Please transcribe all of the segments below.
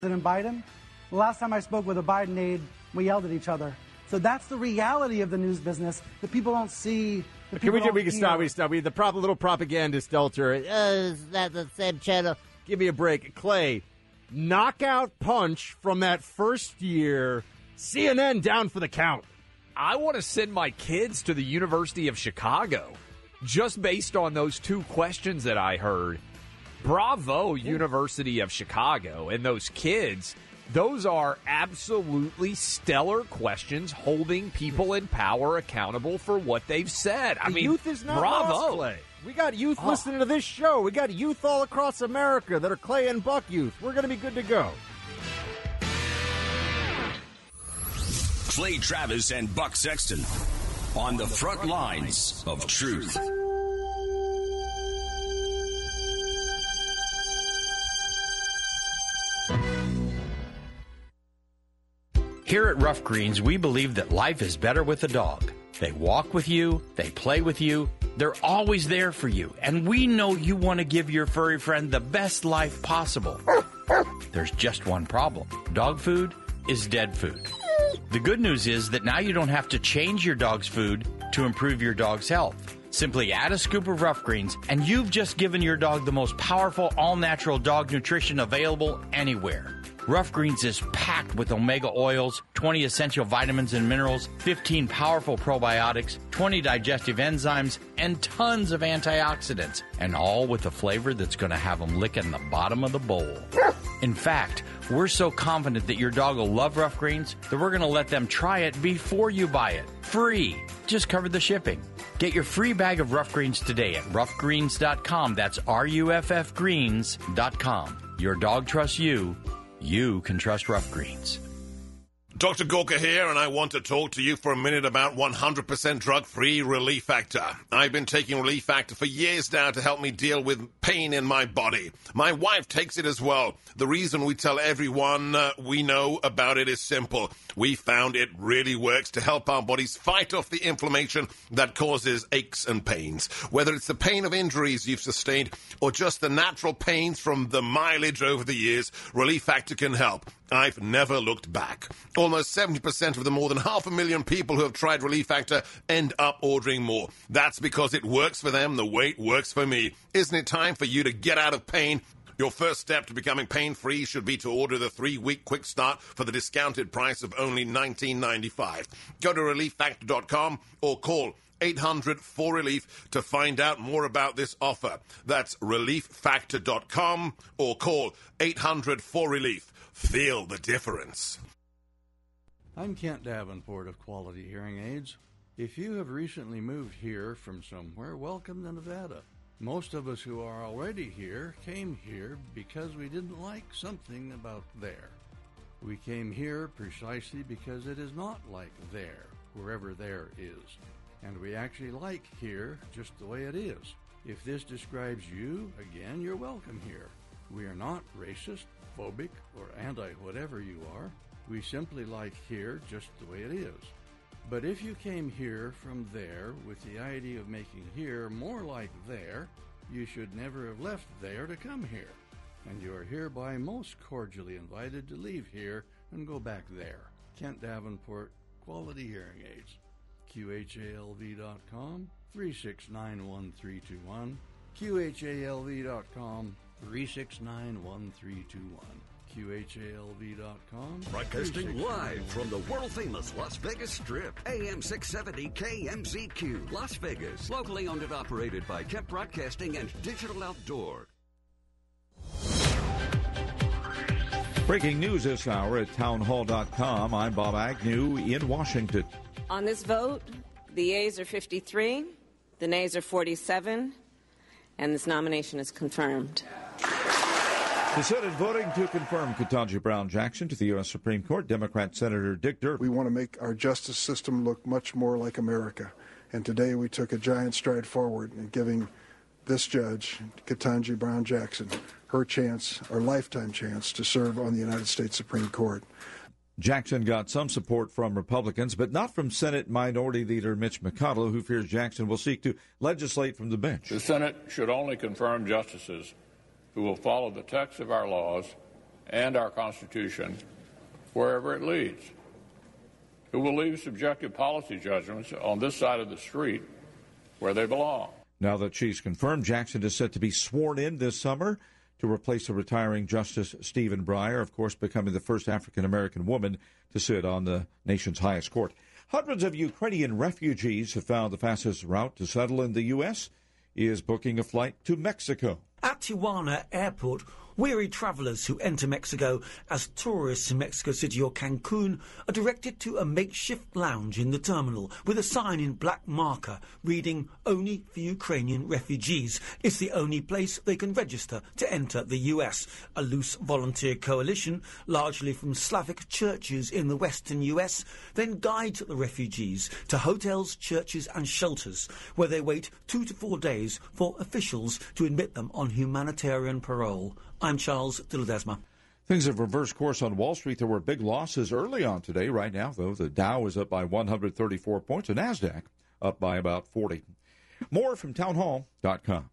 President Biden. The last time I spoke with a Biden aide, we yelled at each other. So that's the reality of the news business that people don't see. We can stop. The little propaganda stelter. That's the same channel. Give me a break. Clay, knockout punch from that first year. CNN down for the count. I want to send my kids to the University of Chicago just based on those two questions that I heard. Bravo, University of Chicago, and those kids. Those are absolutely stellar questions holding people in power accountable for what they've said. Youth is not bravo. lost, Clay. We got youth listening to this show. We got youth all across America that are Clay and Buck youth. We're going to be good to go. Clay Travis and Buck Sexton on the front lines of truth. Here at Rough Greens, we believe that life is better with a dog. They walk with you, they play with you, they're always there for you, and we know you want to give your furry friend the best life possible. There's just one problem. Dog food is dead food. The good news is that now you don't have to change your dog's food to improve your dog's health. Simply add a scoop of Rough Greens, and you've just given your dog the most powerful all-natural dog nutrition available anywhere. Rough Greens is packed with omega oils, 20 essential vitamins and minerals, 15 powerful probiotics, 20 digestive enzymes, and tons of antioxidants, and all with a flavor that's going to have them licking the bottom of the bowl. In fact, we're so confident that your dog will love Rough Greens that we're going to let them try it before you buy it. Free. Just cover the shipping. Get your free bag of Rough Greens today at roughgreens.com. That's RUFFgreens.com. Your dog trusts you. You can trust Rough Greens. Dr. Gorka here, and I want to talk to you for a minute about 100% drug-free Relief Factor. I've been taking Relief Factor for years now to help me deal with pain in my body. My wife takes it as well. The reason we tell everyone we know about it is simple. We found it really works to help our bodies fight off the inflammation that causes aches and pains. Whether it's the pain of injuries you've sustained or just the natural pains from the mileage over the years, Relief Factor can help. I've never looked back. Almost 70% of the more than 500,000 people who have tried Relief Factor end up ordering more. That's because it works for them the way it works for me. Isn't it time for you to get out of pain? Your first step to becoming pain-free should be to order the 3-week quick start for the discounted price of only $19.95. Go to ReliefFactor.com or call 800-4RELIEF to find out more about this offer. That's ReliefFactor.com or call 800-4RELIEF. Feel the difference. I'm Kent Davenport of Quality Hearing Aids. If you have recently moved here from somewhere, welcome to Nevada. Most of us who are already here came here because we didn't like something about there. We came here precisely because it is not like there, wherever there is. And we actually like here just the way it is. If this describes you, again, you're welcome here. We are not racist, phobic, or anti-whatever you are. We simply like here just the way it is. But if you came here from there with the idea of making here more like there, you should never have left there to come here. And you are hereby most cordially invited to leave here and go back there. Kent Davenport, Quality Hearing Aids. QHALV.com, 3691321. QHALV.com, 3691321. QHALV.com. Broadcasting live from the world-famous Las Vegas Strip. AM 670 KMZQ. Las Vegas. Locally owned and operated by Kemp Broadcasting and Digital Outdoor. Breaking news this hour at townhall.com. I'm Bob Agnew in Washington. On this vote, the yeas are 53, the nays are 47, and this nomination is confirmed. The Senate voting to confirm Ketanji Brown Jackson to the U.S. Supreme Court. Democrat Senator Dick Durbin. We want to make our justice system look much more like America. And today we took a giant stride forward in giving this judge, Ketanji Brown Jackson, her chance, her lifetime chance, to serve on the United States Supreme Court. Jackson got some support from Republicans, but not from Senate Minority Leader Mitch McConnell, who fears Jackson will seek to legislate from the bench. The Senate should only confirm justices who will follow the text of our laws and our Constitution wherever it leads. Who will leave subjective policy judgments on this side of the street where they belong. Now that she's confirmed, Jackson is set to be sworn in this summer to replace the retiring Justice Stephen Breyer, of course, becoming the first African-American woman to sit on the nation's highest court. Hundreds of Ukrainian refugees have found the fastest route to settle in the U.S. is booking a flight to Mexico. At Tijuana Airport, weary travellers who enter Mexico as tourists in Mexico City or Cancun are directed to a makeshift lounge in the terminal with a sign in black marker reading "Only for Ukrainian refugees." It's the only place they can register to enter the US. A loose volunteer coalition, largely from Slavic churches in the western US, then guides the refugees to hotels, churches and shelters, where they wait 2 to 4 days for officials to admit them on humanitarian parole. I'm Charles de Ledesma. Things have reversed course on Wall Street. There were big losses early on today. Right now, though, the Dow is up by 134 points, and NASDAQ up by about 40. More from townhall.com.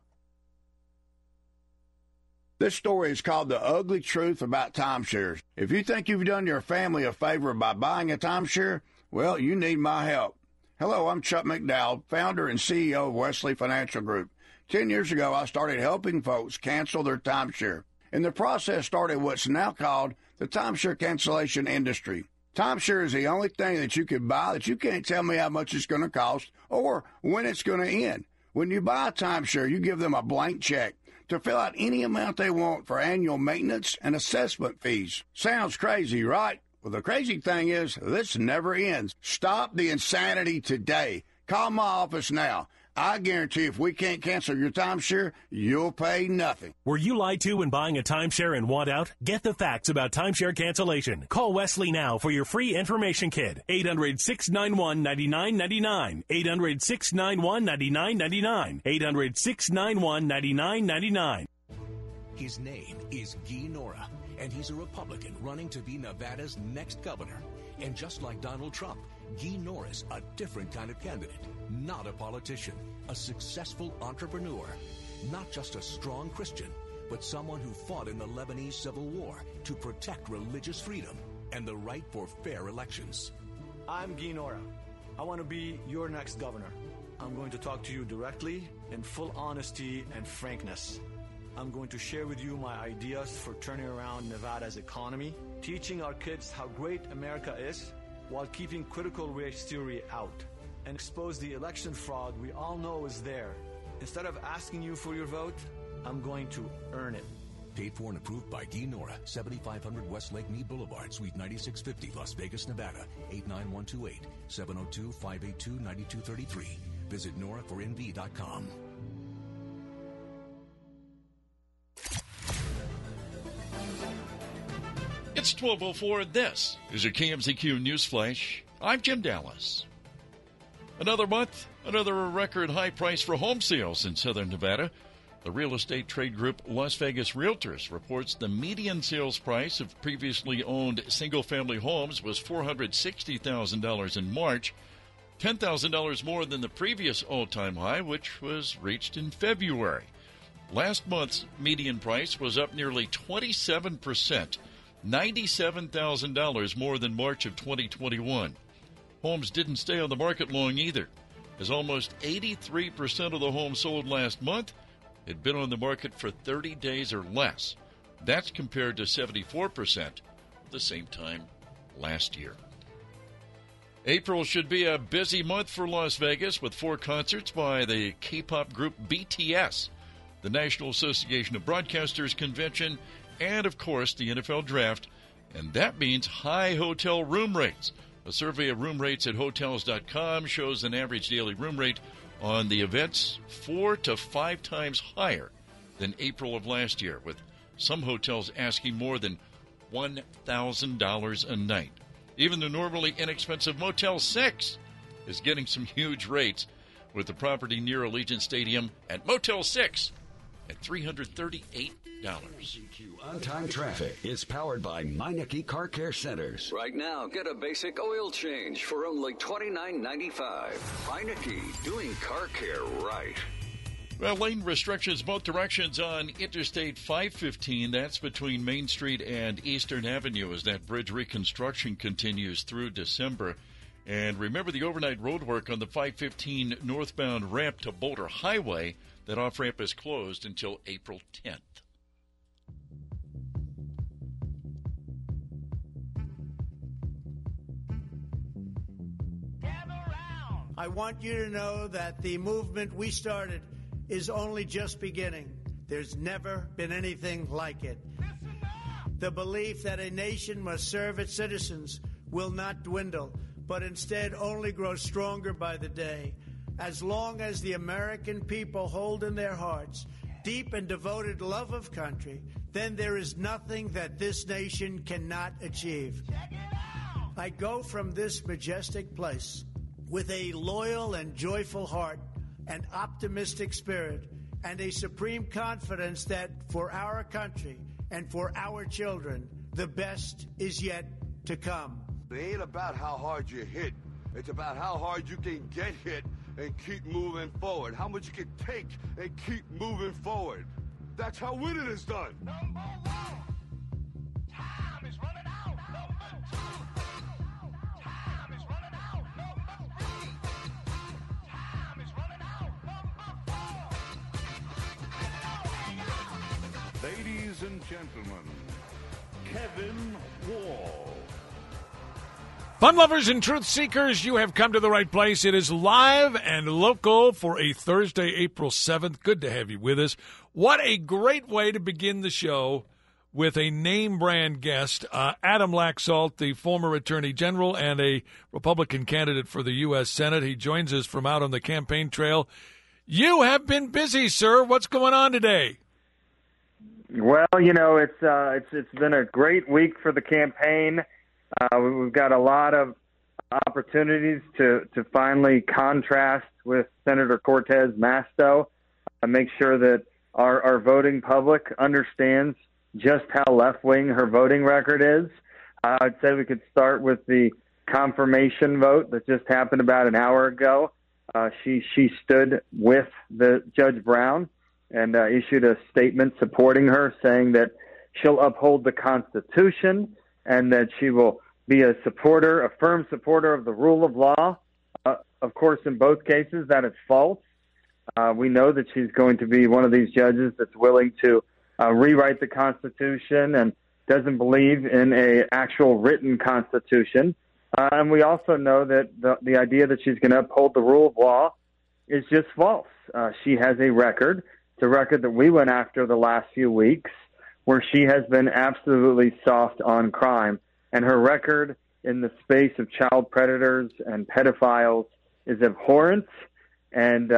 This story is called The Ugly Truth About Timeshares. If you think you've done your family a favor by buying a timeshare, well, you need my help. Hello, I'm Chuck McDowell, founder and CEO of Wesley Financial Group. 10 years ago, I started helping folks cancel their timeshare. And the process started what's now called the timeshare cancellation industry. Timeshare is the only thing that you can buy that you can't tell me how much it's going to cost or when it's going to end. When you buy a timeshare, you give them a blank check to fill out any amount they want for annual maintenance and assessment fees. Sounds crazy, right? Well, the crazy thing is this never ends. Stop the insanity today. Call my office now. I guarantee if we can't cancel your timeshare, you'll pay nothing. Were you lied to when buying a timeshare and want out? Get the facts about timeshare cancellation. Call Wesley now for your free information kit. 800-691-9999. 800-691-9999. 800-691-9999. His name is Guy Nora, and he's a Republican running to be Nevada's next governor. And just like Donald Trump, Guy Norris, a different kind of candidate, not a politician, a successful entrepreneur, not just a strong Christian, but someone who fought in the Lebanese Civil War to protect religious freedom and the right for fair elections. I'm Guy Nora. I want to be your next governor. I'm going to talk to you directly in full honesty and frankness. I'm going to share with you my ideas for turning around Nevada's economy, teaching our kids how great America is, while keeping critical race theory out, and expose the election fraud we all know is there. Instead of asking you for your vote, I'm going to earn it. Paid for and approved by Guy Nora, 7500 West Lake Mead Boulevard, Suite 9650, Las Vegas, Nevada, 89128, 702-582-9233. Visit norafornv.com. It's 12:04. This is your KMZQ News Flash. I'm Jim Dallas. Another month, another record high price for home sales in southern Nevada. The real estate trade group Las Vegas Realtors reports the median sales price of previously owned single-family homes was $460,000 in March, $10,000 more than the previous all-time high, which was reached in February. Last month's median price was up nearly 27%. $97,000 more than March of 2021. Homes didn't stay on the market long either, as almost 83% of the homes sold last month had been on the market for 30 days or less. That's compared to 74% at the same time last year. April should be a busy month for Las Vegas with 4 concerts by the K-pop group BTS, the National Association of Broadcasters Convention, and, of course, the NFL Draft, and that means high hotel room rates. A survey of room rates at Hotels.com shows an average daily room rate on the events 4 to 5 times higher than April of last year, with some hotels asking more than $1,000 a night. Even the normally inexpensive Motel 6 is getting some huge rates, with the property near Allegiant Stadium at Motel 6 at $338. On-time traffic is powered by Meineke Car Care Centers. Right now, get a basic oil change for only $29.95. Meineke, doing car care right. Well, lane restrictions both directions on Interstate 515. That's between Main Street and Eastern Avenue as that bridge reconstruction continues through December. And remember the overnight road work on the 515 northbound ramp to Boulder Highway. That off-ramp is closed until April 10th. I want you to know that the movement we started is only just beginning. There's never been anything like it. The belief that a nation must serve its citizens will not dwindle, but instead only grow stronger by the day. As long as the American people hold in their hearts deep and devoted love of country, then there is nothing that this nation cannot achieve. I go from this majestic place with a loyal and joyful heart, an optimistic spirit, and a supreme confidence that for our country and for our children, the best is yet to come. It ain't about how hard you hit. It's about how hard you can get hit and keep moving forward. How much you can take and keep moving forward. That's how winning is done. Number one, time is running out. Number two, time is running out. Number three, time is running out. Number four. Ladies and gentlemen, Kevin Wall. Fun lovers and truth seekers, you have come to the right place. It is live and local for a Thursday, April 7th. Good to have you with us. What a great way to begin the show with a name brand guest, Adam Laxalt, the former Attorney General and a Republican candidate for the U.S. Senate. He joins us from out on the campaign trail. You have been busy, sir. What's going on today? Well, you know, it's been a great week for the campaign. We've got a lot of opportunities to finally contrast with Senator Cortez Masto, make sure that our voting public understands just how left-wing her voting record is. I'd say we could start with the confirmation vote that just happened about an hour ago. She stood with the Judge Brown and issued a statement supporting her, saying that she'll uphold the Constitution and that she will be a firm supporter of the rule of law. Of course, in both cases, that is false. We know that she's going to be one of these judges that's willing to rewrite the Constitution and doesn't believe in an actual written Constitution. And we also know that the idea that she's going to uphold the rule of law is just false. She has a record. It's a record that we went after the last few weeks, where she has been absolutely soft on crime. And her record in the space of child predators and pedophiles is abhorrent. And,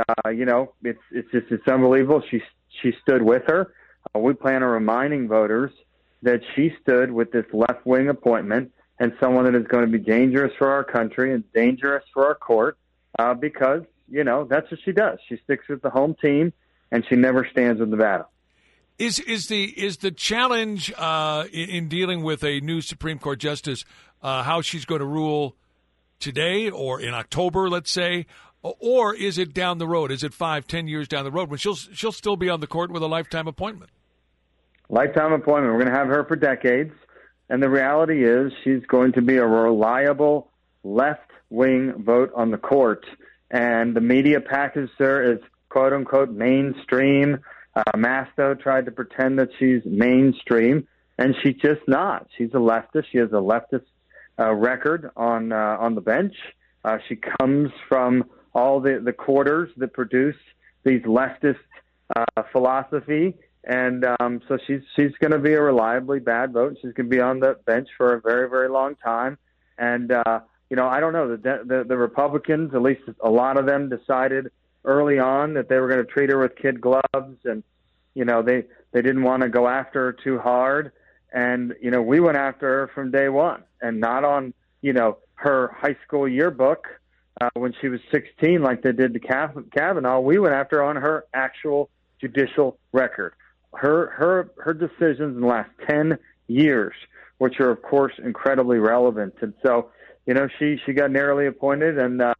it's unbelievable. She stood with her. We plan on reminding voters that she stood with this left-wing appointment and someone that is going to be dangerous for our country and dangerous for our court because, that's what she does. She sticks with the home team, and she never stands with Nevada. Is the challenge in dealing with a new Supreme Court justice how she's going to rule today or in October, let's say, or is it down the road? Is it 5-10 years down the road when she'll still be on the court with a lifetime appointment? Lifetime appointment. We're going to have her for decades, and the reality is she's going to be a reliable left-wing vote on the court, and the media packaged her as quote-unquote mainstream. Masto tried to pretend that she's mainstream, and she's just not. She's a leftist. She has a leftist record on the bench. She comes from all the quarters that produce these leftist philosophy, and so she's going to be a reliably bad vote. She's going to be on the bench for a very, very long time. And I don't know, the Republicans, at least a lot of them, decided early on that they were going to treat her with kid gloves, and they didn't want to go after her too hard. And we went after her from day one, and not on her high school yearbook when she was 16 like they did to Kavanaugh. We went after her on her actual judicial record, her decisions in the last 10 years, which are of course incredibly relevant. And so she got narrowly appointed, and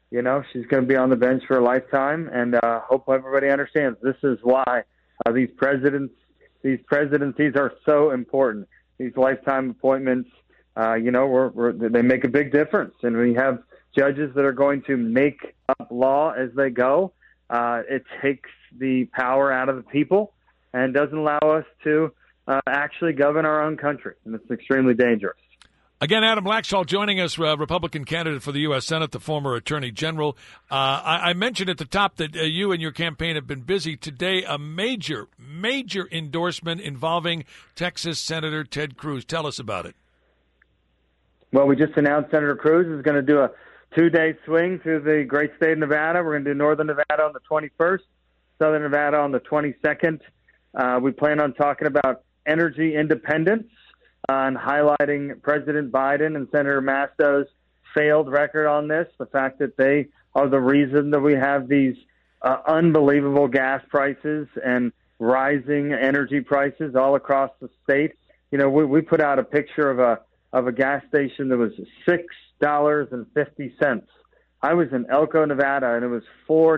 you know, she's going to be on the bench for a lifetime, and hope everybody understands this is why these presidencies are so important. These lifetime appointments, you know, they make a big difference, and we have judges that are going to make up law as they go. It takes the power out of the people and doesn't allow us to actually govern our own country, and it's extremely dangerous. Again, Adam Laxalt joining us, Republican candidate for the U.S. Senate, the former Attorney General. I mentioned at the top that you and your campaign have been busy. Today, a major endorsement involving Texas Senator Ted Cruz. Tell us about it. Well, we just announced Senator Cruz is going to do a 2-day swing through the great state of Nevada. We're going to do Northern Nevada on the 21st, Southern Nevada on the 22nd. We plan on talking about energy independence and highlighting President Biden and Senator Masto's failed record on this, the fact that they are the reason that we have these unbelievable gas prices and rising energy prices all across the state. You know, we put out a picture of a gas station that was $6.50. I was in Elko, Nevada, and it was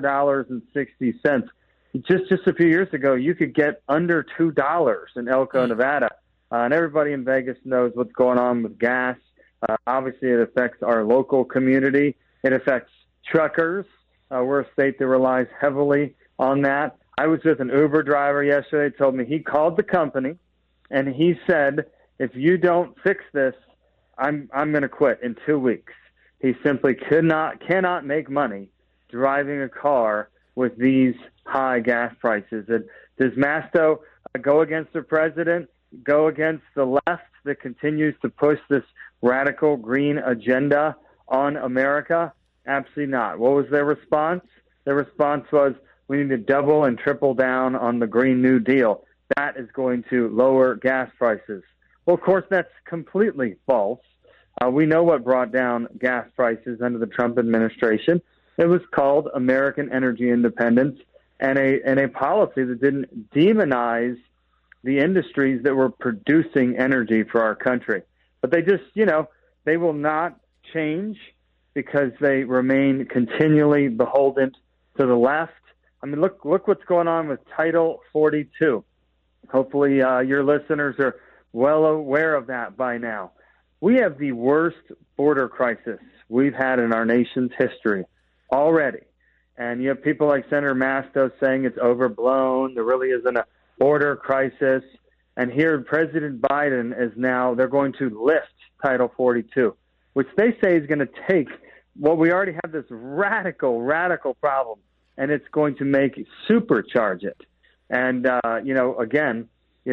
$4.60. Just a few years ago, you could get under $2 in Elko, Nevada. And everybody in Vegas knows what's going on with gas. Obviously, it affects our local community. It affects truckers. We're a state that relies heavily on that. I was with an Uber driver yesterday, told me he called the company, and he said, if you don't fix this, I'm going to quit in 2 weeks. He simply cannot make money driving a car with these high gas prices. And does Masto go against the president, go against the left that continues to push this radical green agenda on America? Absolutely not. What was their response? Their response was, we need to double and triple down on the Green New Deal. That is going to lower gas prices. Well, of course, that's completely false. We know what brought down gas prices under the Trump administration. It was called American energy independence and a policy that didn't demonize the industries that were producing energy for our country. But they just, you know, they will not change because they remain continually beholden to the left. I mean, look what's going on with Title 42. Hopefully your listeners are well aware of that by now. We have the worst border crisis we've had in our nation's history already. And you have people like Senator Masto saying it's overblown, there really isn't a border crisis. And here President Biden is now, they're going to lift Title 42, which they say is going to take what we already have this radical problem, and it's going to supercharge it. And, again,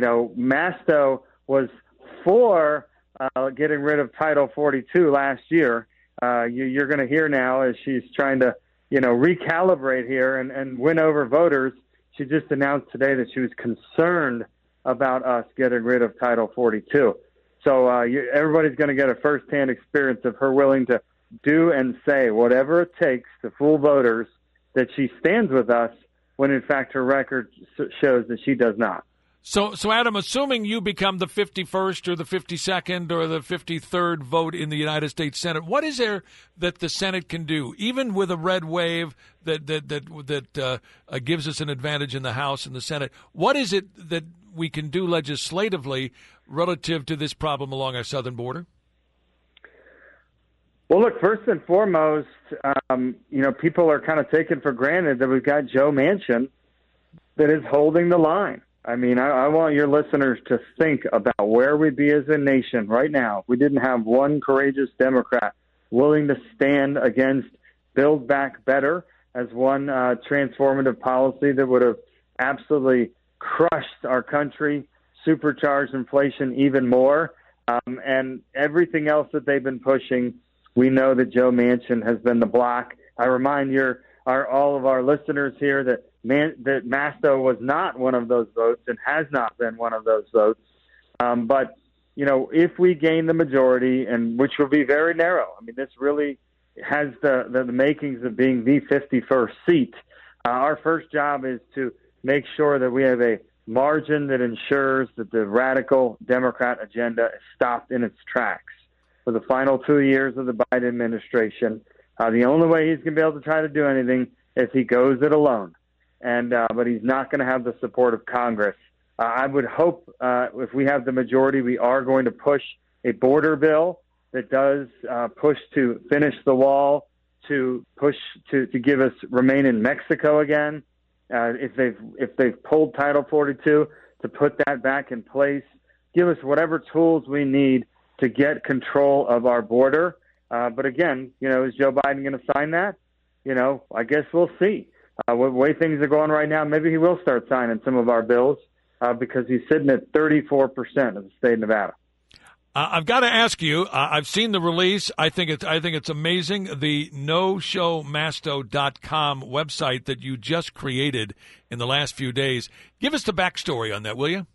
Masto was for getting rid of Title 42 last year. You're going to hear now as she's trying to, recalibrate here and win over voters. She just announced today that she was concerned about us getting rid of Title 42. So everybody's going to get a firsthand experience of her willing to do and say whatever it takes to fool voters that she stands with us when, in fact, her record shows that she does not. So Adam, assuming you become the 51st or the 52nd or the 53rd vote in the United States Senate, what is there that the Senate can do, even with a red wave that gives us an advantage in the House and the Senate? What is it that we can do legislatively relative to this problem along our southern border? Well, look, first and foremost, people are kind of taking for granted that we've got Joe Manchin that is holding the line. I mean, I want your listeners to think about where we'd be as a nation right now if we didn't have one courageous Democrat willing to stand against Build Back Better as one transformative policy that would have absolutely crushed our country, supercharged inflation even more, and everything else that they've been pushing. We know that Joe Manchin has been the block. I remind all of our listeners here that Masto was not one of those votes and has not been one of those votes. But, if we gain the majority, and which will be very narrow, I mean, this really has the makings of being the 51st seat. Our first job is to make sure that we have a margin that ensures that the radical Democrat agenda is stopped in its tracks. For the final 2 years of the Biden administration, The only way he's going to be able to try to do anything is he goes it alone. But he's not going to have the support of Congress. I would hope if we have the majority, we are going to push a border bill that does push to finish the wall, to push to give us remain in Mexico again. If they've pulled Title 42, to put that back in place, give us whatever tools we need to get control of our border. But again, is Joe Biden going to sign that? I guess we'll see. The way things are going right now, maybe he will start signing some of our bills because he's sitting at 34% of the state of Nevada. I've got to ask you, I've seen the release. I think it's amazing. The noshowmasto.com website that you just created in the last few days. Give us the backstory on that, will you?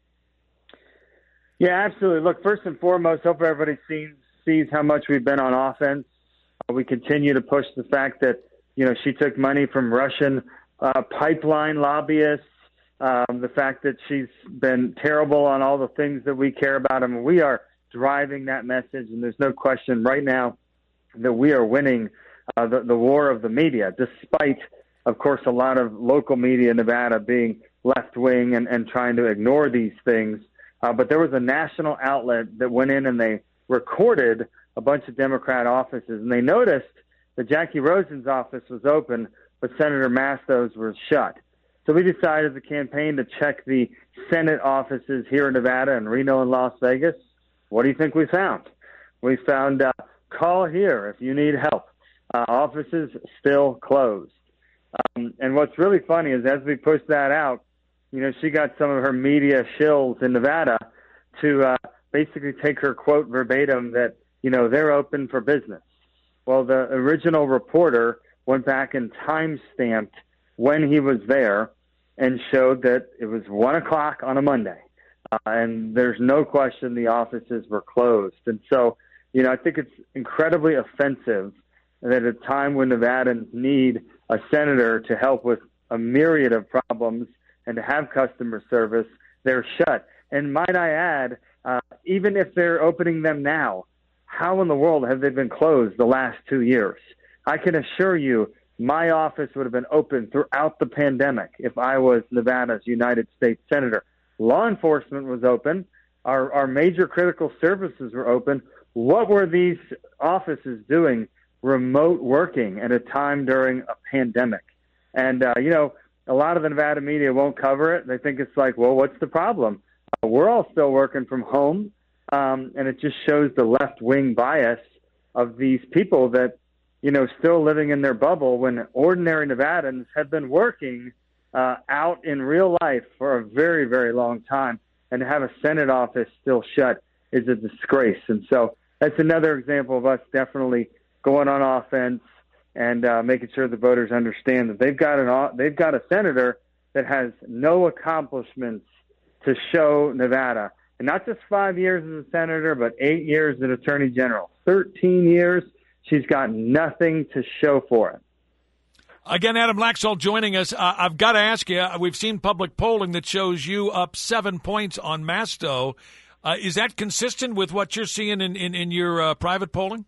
Yeah, absolutely. Look, first and foremost, hope everybody sees how much we've been on offense. We continue to push the fact that, she took money from Russian pipeline lobbyists. The fact that she's been terrible on all the things that we care about. I mean, we are driving that message, and there's no question right now that we are winning the war of the media, despite, of course, a lot of local media in Nevada being left-wing and trying to ignore these things. But there was a national outlet that went in and they recorded a bunch of Democrat offices, and they noticed that Jackie Rosen's office was open, but Senator Masto's was shut. So we decided as a campaign to check the Senate offices here in Nevada and Reno and Las Vegas. What do you think we found? We found call here if you need help. Offices still closed. And what's really funny is as we pushed that out, she got some of her media shills in Nevada to basically take her quote verbatim that, they're open for business. Well, the original reporter went back and time-stamped when he was there and showed that it was 1 o'clock on a Monday. And there's no question the offices were closed. And so, I think it's incredibly offensive that at a time when Nevadans need a senator to help with a myriad of problems and to have customer service, they're shut. And might I add, even if they're opening them now, how in the world have they been closed the last 2 years? I can assure you my office would have been open throughout the pandemic if I was Nevada's United States Senator. Law enforcement was open. Our major critical services were open. What were these offices doing remote working at a time during a pandemic? And, a lot of the Nevada media won't cover it. They think it's like, well, what's the problem? We're all still working from home. And it just shows the left-wing bias of these people that, still living in their bubble when ordinary Nevadans have been working out in real life for a very, very long time. And to have a Senate office still shut is a disgrace. And so that's another example of us definitely going on offense and making sure the voters understand that they've got a senator that has no accomplishments to show Nevada. And not just 5 years as a senator, but 8 years as attorney general. 13 years, she's got nothing to show for it. Again, Adam Laxalt joining us. I've got to ask you, we've seen public polling that shows you up 7 points on Masto. Is that consistent with what you're seeing in your private polling?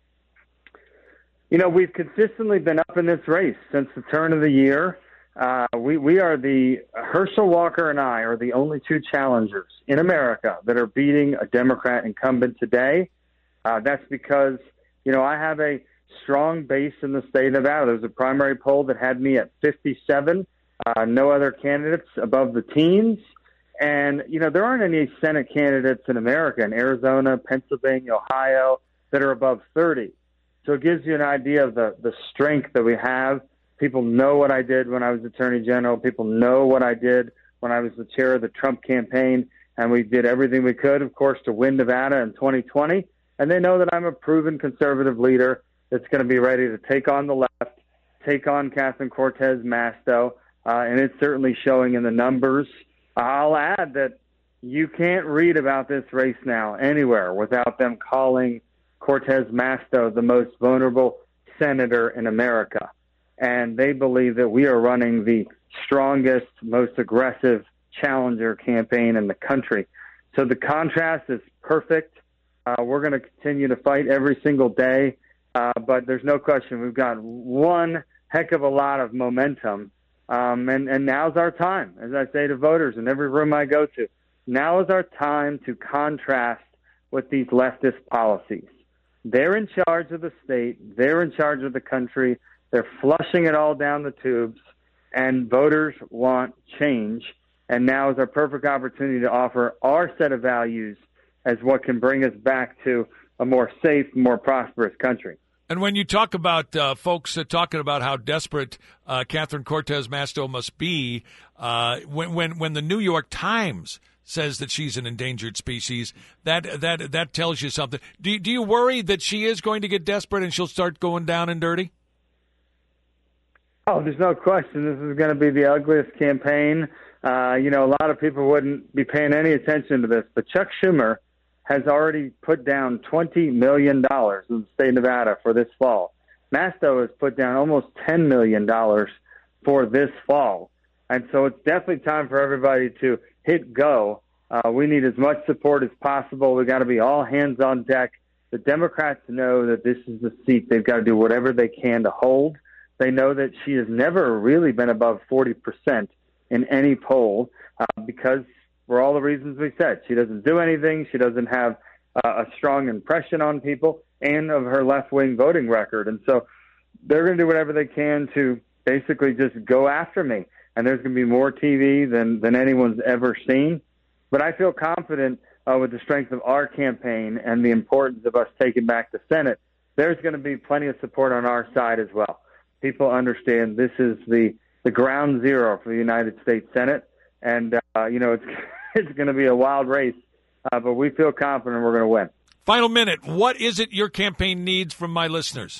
We've consistently been up in this race since the turn of the year. We are Herschel Walker and I are the only two challengers in America that are beating a Democrat incumbent today. That's because, I have a strong base in the state of Nevada. There's a primary poll that had me at 57, no other candidates above the teens. And, there aren't any Senate candidates in America, in Arizona, Pennsylvania, Ohio, that are above 30. So it gives you an idea of the strength that we have. People know what I did when I was Attorney General. People know what I did when I was the chair of the Trump campaign. And we did everything we could, of course, to win Nevada in 2020. And they know that I'm a proven conservative leader that's going to be ready to take on the left, take on Catherine Cortez Masto. And it's certainly showing in the numbers. I'll add that you can't read about this race now anywhere without them calling Cortez Masto the most vulnerable senator in America. And they believe that we are running the strongest, most aggressive challenger campaign in the country. So the contrast is perfect. We're going to continue to fight every single day. but there's no question we've got one heck of a lot of momentum. And now's our time, as I say to voters in every room I go to. Now is our time to contrast with these leftist policies. They're in charge of the state. They're in charge of the country. They're flushing it all down the tubes, and voters want change. And now is our perfect opportunity to offer our set of values as what can bring us back to a more safe, more prosperous country. And when you talk about folks talking about how desperate Catherine Cortez Masto must be, when the New York Times says that she's an endangered species, that tells you something. Do you worry that she is going to get desperate and she'll start going down and dirty? Oh, there's no question. This is going to be the ugliest campaign. A lot of people wouldn't be paying any attention to this, but Chuck Schumer has already put down $20 million in the state of Nevada for this fall. Masto has put down almost $10 million for this fall. And so it's definitely time for everybody to hit go. We need as much support as possible. We've got to be all hands on deck. The Democrats know that this is the seat they've got to do whatever they can to hold. They know that she has never really been above 40% in any poll because for all the reasons we said. She doesn't do anything. She doesn't have a strong impression on people and of her left-wing voting record. And so they're going to do whatever they can to basically just go after me. And there's going to be more TV than anyone's ever seen. But I feel confident with the strength of our campaign and the importance of us taking back the Senate, there's going to be plenty of support on our side as well. People understand this is the ground zero for the United States Senate. And, it's going to be a wild race, but we feel confident we're going to win. Final minute. What is it your campaign needs from my listeners?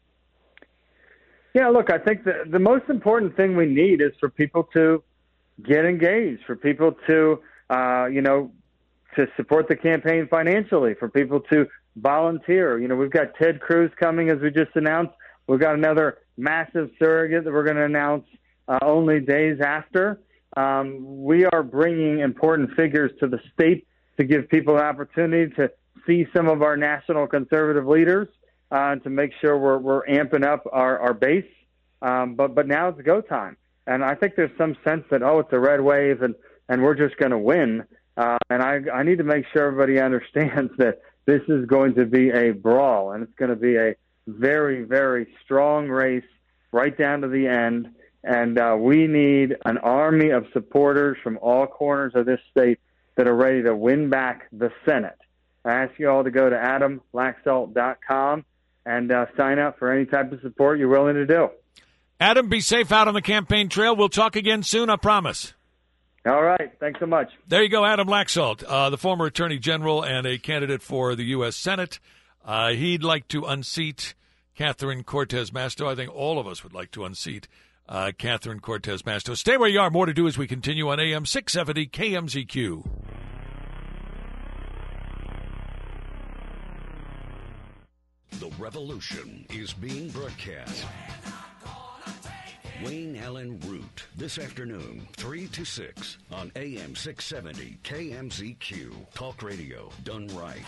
Yeah, look, I think the most important thing we need is for people to get engaged, for people to, to support the campaign financially, for people to volunteer. We've got Ted Cruz coming, as we just announced. We've got another massive surrogate that we're going to announce only days after. We are bringing important figures to the state to give people an opportunity to see some of our national conservative leaders to make sure we're amping up our base. But now it's go time. And I think there's some sense that, it's a red wave and we're just going to win. And I need to make sure everybody understands that this is going to be a brawl, and it's going to be a very, very strong race right down to the end. And we need an army of supporters from all corners of this state that are ready to win back the Senate. I ask you all to go to adamlaxalt.com and sign up for any type of support you're willing to do. Adam, be safe out on the campaign trail. We'll talk again soon, I promise. All right. Thanks so much. There you go, Adam Laxalt, the former Attorney General and a candidate for the U.S. Senate. He'd like to unseat Catherine Cortez Masto. I think all of us would like to unseat Catherine Cortez Masto. Stay where you are. More to do as we continue on AM 670 KMZQ. The revolution is being broadcast. Wayne Allen Root, this afternoon, 3 to 6 on AM 670 KMZQ. Talk radio done right.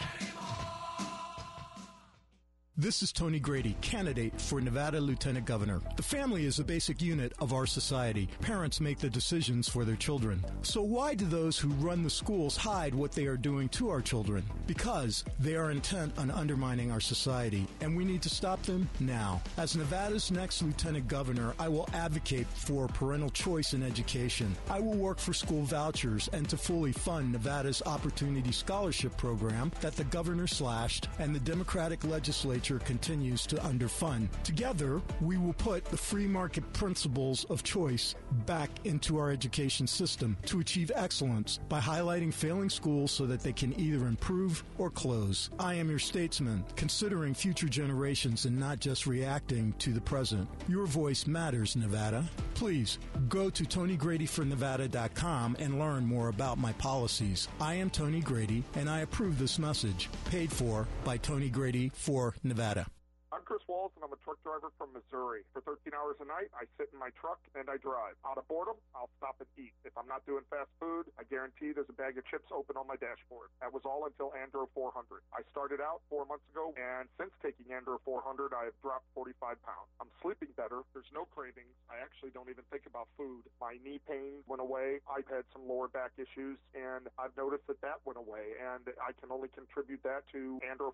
This is Tony Grady, candidate for Nevada Lieutenant Governor. The family is a basic unit of our society. Parents make the decisions for their children. So why do those who run the schools hide what they are doing to our children? Because they are intent on undermining our society, and we need to stop them now. As Nevada's next Lieutenant Governor, I will advocate for parental choice in education. I will work for school vouchers and to fully fund Nevada's Opportunity Scholarship Program that the governor slashed and the Democratic legislature continues to underfund. Together, we will put the free market principles of choice back into our education system to achieve excellence by highlighting failing schools so that they can either improve or close. I am your statesman, considering future generations and not just reacting to the present. Your voice matters, Nevada. Please go to TonyGradyForNevada.com and learn more about my policies. I am Tony Grady, and I approve this message, paid for by Tony Grady for Nevada. I'm Chris Walsh. Falls, and I'm a truck driver from Missouri. For 13 hours a night, I sit in my truck and I drive. Out of boredom, I'll stop and eat. If I'm not doing fast food, I guarantee there's a bag of chips open on my dashboard. That was all until Andro 400. I started out 4 months ago, and since taking Andro 400, I have dropped 45 pounds. I'm sleeping better. There's no cravings. I actually don't even think about food. My knee pain went away. I've had some lower back issues, and I've noticed that went away, and I can only contribute that to Andro